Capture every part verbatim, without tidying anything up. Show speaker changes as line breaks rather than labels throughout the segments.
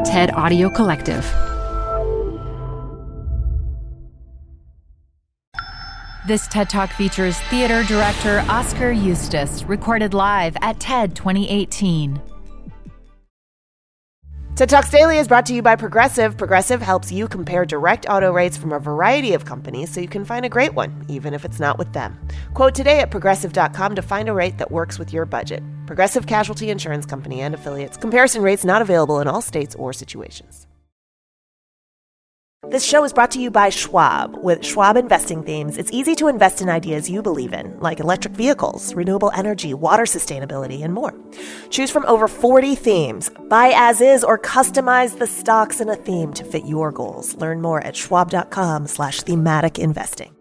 TED Audio Collective.
This TED Talk features theater director Oscar Eustis, recorded live at TED twenty eighteen.
TED Talks Daily is brought to you by Progressive. Progressive helps you compare direct auto rates from a variety of companies so you can find a great one, even if it's not with them. Quote today at progressive dot com to find a rate that works with your budget. Progressive Casualty Insurance Company and Affiliates. Comparison rates not available in all states or situations. This show is brought to you by Schwab. With Schwab Investing Themes, it's easy to invest in ideas you believe in, like electric vehicles, renewable energy, water sustainability, and more. Choose from over forty themes. Buy as is or customize the stocks in a theme to fit your goals. Learn more at schwab dot com slash thematic investing.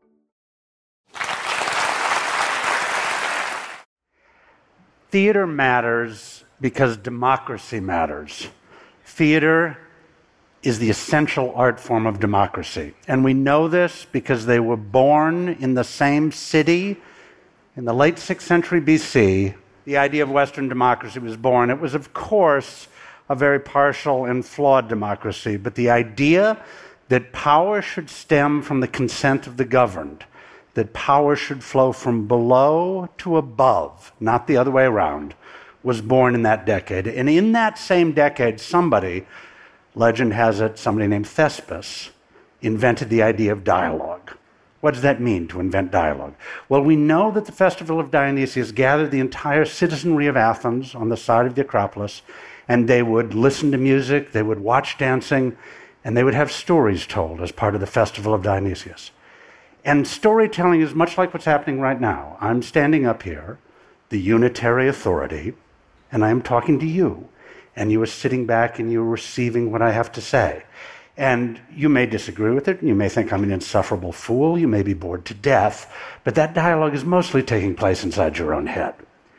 Theater matters because democracy matters. Theater is the essential art form of democracy. And we know this because they were born in the same city in the late sixth century B C. The idea of Western democracy was born. It was, of course, a very partial and flawed democracy, but the idea that power should stem from the consent of the governed, that power should flow from below to above, not the other way around, was born in that decade. And in that same decade, somebody, legend has it, somebody named Thespis, invented the idea of dialogue. What does that mean, to invent dialogue? Well, we know that the Festival of Dionysius gathered the entire citizenry of Athens on the side of the Acropolis, and they would listen to music, they would watch dancing, and they would have stories told as part of the Festival of Dionysius. And storytelling is much like what's happening right now. I'm standing up here, the unitary authority, and I'm talking to you. And you are sitting back and you're receiving what I have to say. And you may disagree with it, and you may think I'm an insufferable fool, you may be bored to death, but that dialogue is mostly taking place inside your own head.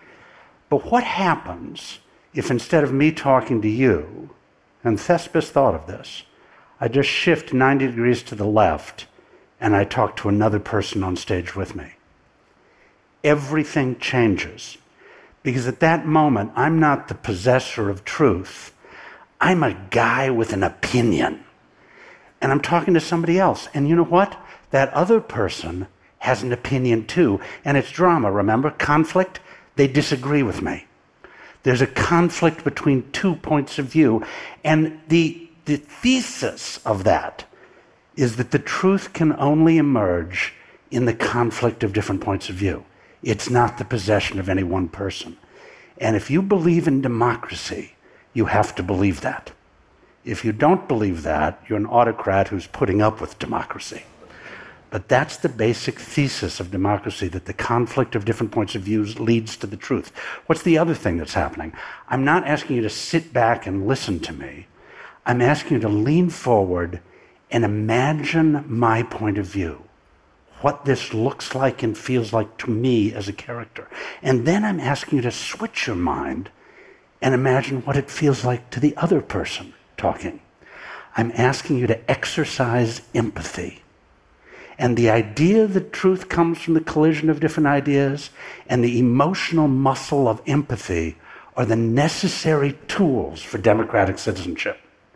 But what happens if instead of me talking to you, and Thespis thought of this, I just shift ninety degrees to the left and I talk to another person on stage with me? Everything changes. Because at that moment, I'm not the possessor of truth. I'm a guy with an opinion. And I'm talking to somebody else. And you know what? That other person has an opinion too. And it's drama, remember? Conflict. They disagree with me. There's a conflict between two points of view. And the, the thesis of that is that the truth can only emerge in the conflict of different points of view. It's not the possession of any one person. And if you believe in democracy, you have to believe that. If you don't believe that, you're an autocrat who's putting up with democracy. But that's the basic thesis of democracy, that the conflict of different points of view leads to the truth. What's the other thing that's happening? I'm not asking you to sit back and listen to me. I'm asking you to lean forward and imagine my point of view, what this looks like and feels like to me as a character. And then I'm asking you to switch your mind and imagine what it feels like to the other person talking. I'm asking you to exercise empathy. And the idea that truth comes from the collision of different ideas and the emotional muscle of empathy are the necessary tools for democratic citizenship.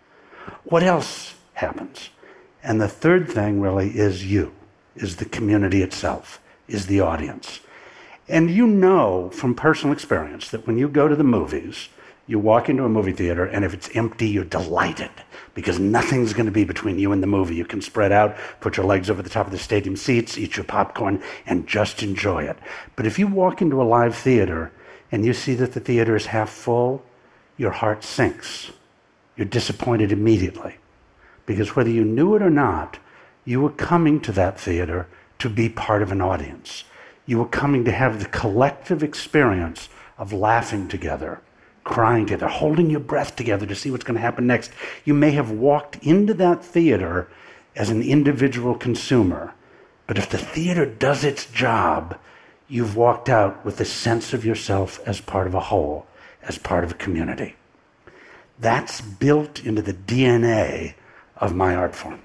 What else happens? And the third thing really is you. Is the community itself, is the audience. And you know from personal experience that when you go to the movies, you walk into a movie theater, and if it's empty, you're delighted because nothing's going to be between you and the movie. You can spread out, put your legs over the top of the stadium seats, eat your popcorn, and just enjoy it. But if you walk into a live theater and you see that the theater is half full, your heart sinks. You're disappointed immediately because whether you knew it or not, you were coming to that theater to be part of an audience. You were coming to have the collective experience of laughing together, crying together, holding your breath together to see what's going to happen next. You may have walked into that theater as an individual consumer, but if the theater does its job, you've walked out with a sense of yourself as part of a whole, as part of a community. That's built into the D N A of my art form.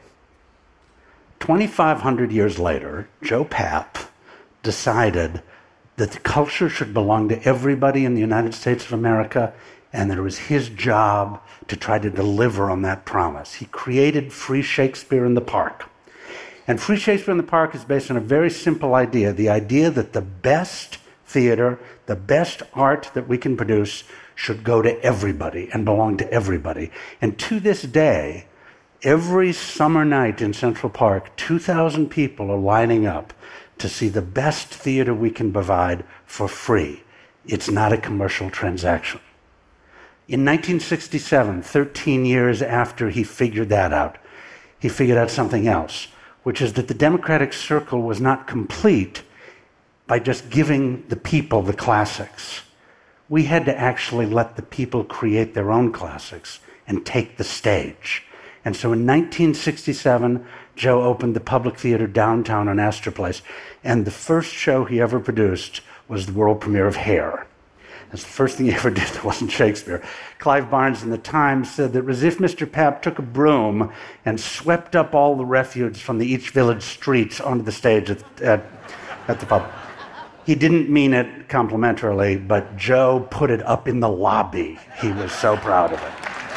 twenty-five hundred years later, Joe Papp decided that the culture should belong to everybody in the United States of America and that it was his job to try to deliver on that promise. He created Free Shakespeare in the Park. And Free Shakespeare in the Park is based on a very simple idea, the idea that the best theater, the best art that we can produce should go to everybody and belong to everybody. And to this day, every summer night in Central Park, two thousand people are lining up to see the best theater we can provide for free. It's not a commercial transaction. In nineteen sixty-seven, thirteen years after he figured that out, he figured out something else, which is that the democratic circle was not complete by just giving the people the classics. We had to actually let the people create their own classics and take the stage. And so in nineteen sixty-seven, Joe opened the Public Theater downtown on Astor Place, and the first show he ever produced was the world premiere of Hair. That's the first thing he ever did that wasn't Shakespeare. Clive Barnes in the Times said that it was as if Mister Papp took a broom and swept up all the refuse from the East Village streets onto the stage at, at, at the pub. He didn't mean it complimentarily, but Joe put it up in the lobby. He was so proud of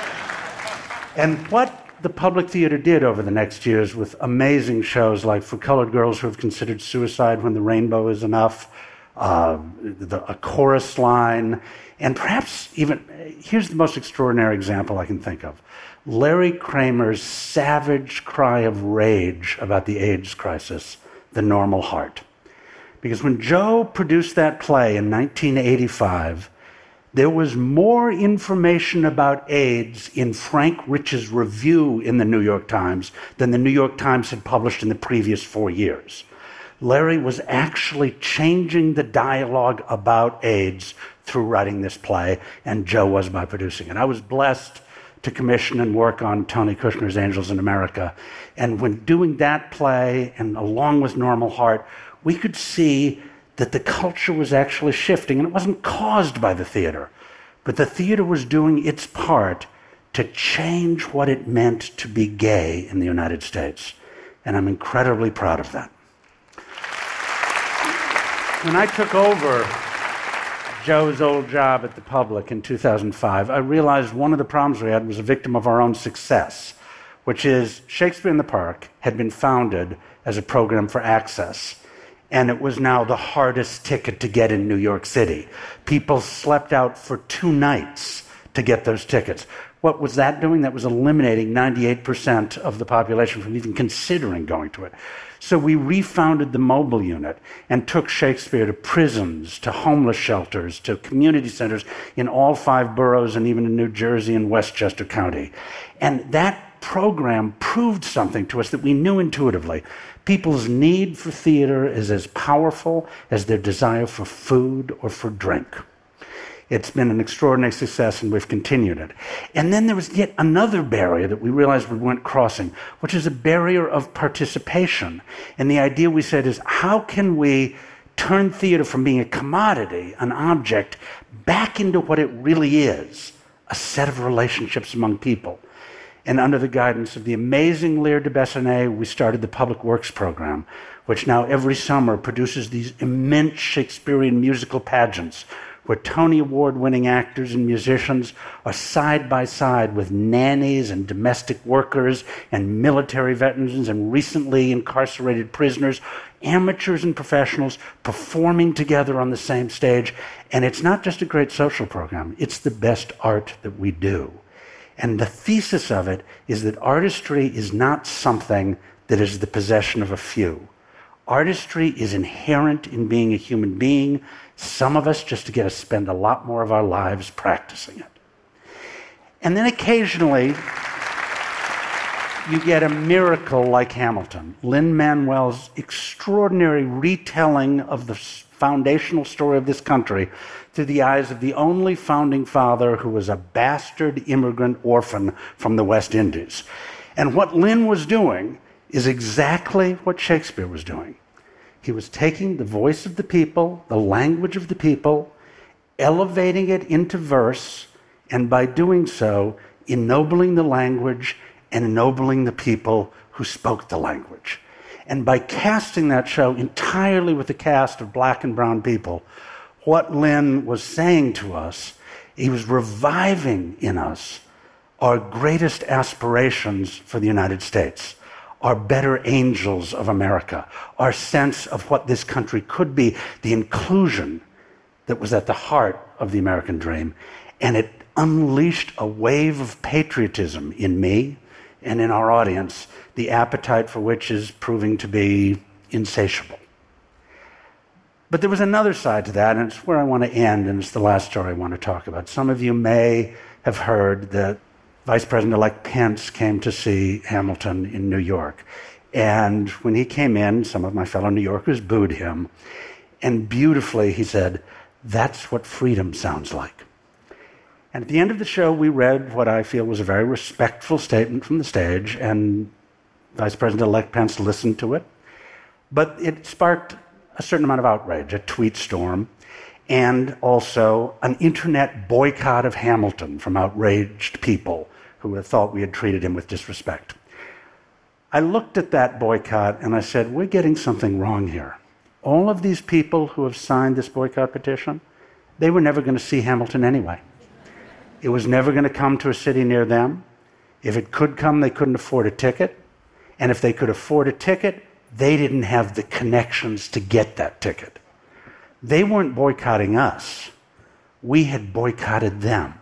it. And what the Public Theater did over the next years with amazing shows like For Colored Girls Who Have Considered Suicide When the Rainbow Is Enough, uh, the, a chorus line, and perhaps even, here's the most extraordinary example I can think of. Larry Kramer's savage cry of rage about the AIDS crisis, The Normal Heart. Because when Joe produced that play in nineteen eighty-five, there was more information about AIDS in Frank Rich's review in the New York Times than the New York Times had published in the previous four years. Larry was actually changing the dialogue about AIDS through writing this play, and Joe was by producing it. I was blessed to commission and work on Tony Kushner's Angels in America. And when doing that play, and along with Normal Heart, we could see that the culture was actually shifting, and it wasn't caused by the theater, but the theater was doing its part to change what it meant to be gay in the United States. And I'm incredibly proud of that. When I took over Joe's old job at the Public in two thousand five, I realized one of the problems we had was a victim of our own success, which is Shakespeare in the Park had been founded as a program for access. And it was now the hardest ticket to get in New York City. People slept out for two nights to get those tickets. What was that doing? That was eliminating ninety-eight percent of the population from even considering going to it. So we refounded the mobile unit and took Shakespeare to prisons, to homeless shelters, to community centers in all five boroughs and even in New Jersey and Westchester County. And that program proved something to us that we knew intuitively. People's need for theater is as powerful as their desire for food or for drink. It's been an extraordinary success, and we've continued it. And then there was yet another barrier that we realized we weren't crossing, which is a barrier of participation. And the idea we said is, how can we turn theater from being a commodity, an object, back into what it really is, a set of relationships among people? And under the guidance of the amazing Lear de Bessonet, we started the Public Works program, which now every summer produces these immense Shakespearean musical pageants where Tony Award-winning actors and musicians are side by side with nannies and domestic workers and military veterans and recently incarcerated prisoners, amateurs and professionals performing together on the same stage. And it's not just a great social program, it's the best art that we do. And the thesis of it is that artistry is not something that is the possession of a few. Artistry is inherent in being a human being. Some of us just get to spend a lot more of our lives practicing it. And then occasionally, you get a miracle like Hamilton, Lin-Manuel's extraordinary retelling of the foundational story of this country through the eyes of the only founding father who was a bastard immigrant orphan from the West Indies. And what Lin was doing is exactly what Shakespeare was doing. He was taking the voice of the people, the language of the people, elevating it into verse, and by doing so, ennobling the language and ennobling the people who spoke the language. And by casting that show entirely with a cast of black and brown people, what Lin was saying to us He was reviving in us our greatest aspirations for the United States, our better angels of America, our sense of what this country could be, the inclusion that was at the heart of the American dream. And it unleashed a wave of patriotism in me and in our audience, the appetite for which is proving to be insatiable. But there was another side to that, and it's where I want to end, and it's the last story I want to talk about. Some of you may have heard that Vice President-elect Pence came to see Hamilton in New York. And when he came in, some of my fellow New Yorkers booed him. And beautifully he said, "That's what freedom sounds like." And at the end of the show, we read what I feel was a very respectful statement from the stage, and Vice President-elect Pence listened to it. But it sparked a certain amount of outrage, a tweet storm, and also an internet boycott of Hamilton from outraged people who had thought we had treated him with disrespect. I looked at that boycott and I said, we're getting something wrong here. All of these people who have signed this boycott petition, they were never going to see Hamilton anyway. It was never going to come to a city near them. If it could come, they couldn't afford a ticket. And if they could afford a ticket, they didn't have the connections to get that ticket. They weren't boycotting us. We had boycotted them.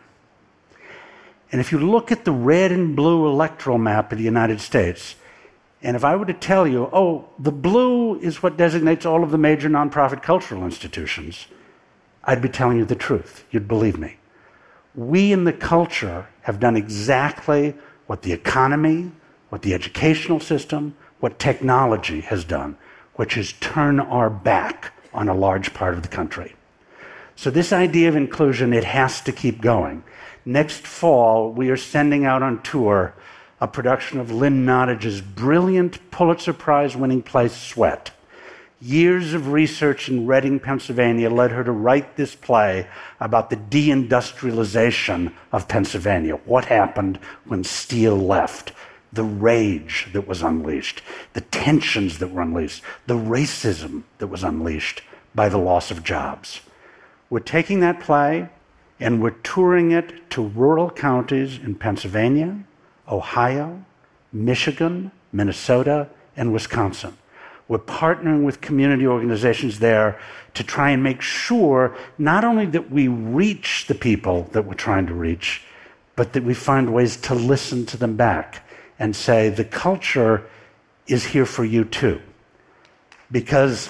And if you look at the red and blue electoral map of the United States, and if I were to tell you, oh, the blue is what designates all of the major nonprofit cultural institutions, I'd be telling you the truth. You'd believe me. We in the culture have done exactly what the economy, what the educational system, what technology has done, which is turn our back on a large part of the country. So this idea of inclusion, it has to keep going. Next fall, we are sending out on tour a production of Lynn Nottage's brilliant Pulitzer Prize-winning play, Sweat. Years of research in Reading, Pennsylvania led her to write this play about the deindustrialization of Pennsylvania. What happened when steel left? The rage that was unleashed, the tensions that were unleashed, the racism that was unleashed by the loss of jobs. We're taking that play and we're touring it to rural counties in Pennsylvania, Ohio, Michigan, Minnesota, and Wisconsin. We're partnering with community organizations there to try and make sure not only that we reach the people that we're trying to reach, but that we find ways to listen to them back and say, the culture is here for you too. Because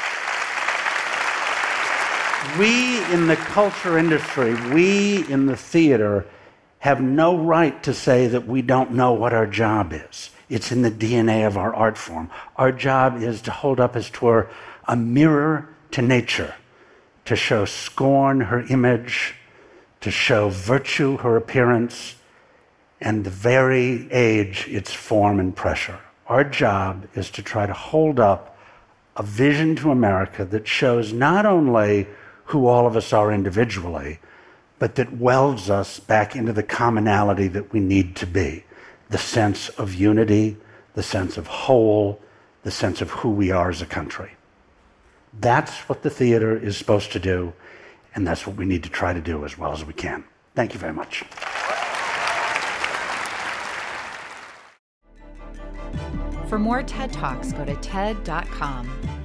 we in the culture industry, we in the theater, have no right to say that we don't know what our job is. It's in the D N A of our art form. Our job is to hold up, as 'twere, a mirror to nature, to show scorn her image, to show virtue her appearance, and the very age its form and pressure. Our job is to try to hold up a vision to America that shows not only who all of us are individually, but that welds us back into the commonality that we need to be. The sense of unity, the sense of whole, the sense of who we are as a country. That's what the theater is supposed to do, and that's what we need to try to do as well as we can. Thank you very much.
For more TED Talks, go to T E D dot com.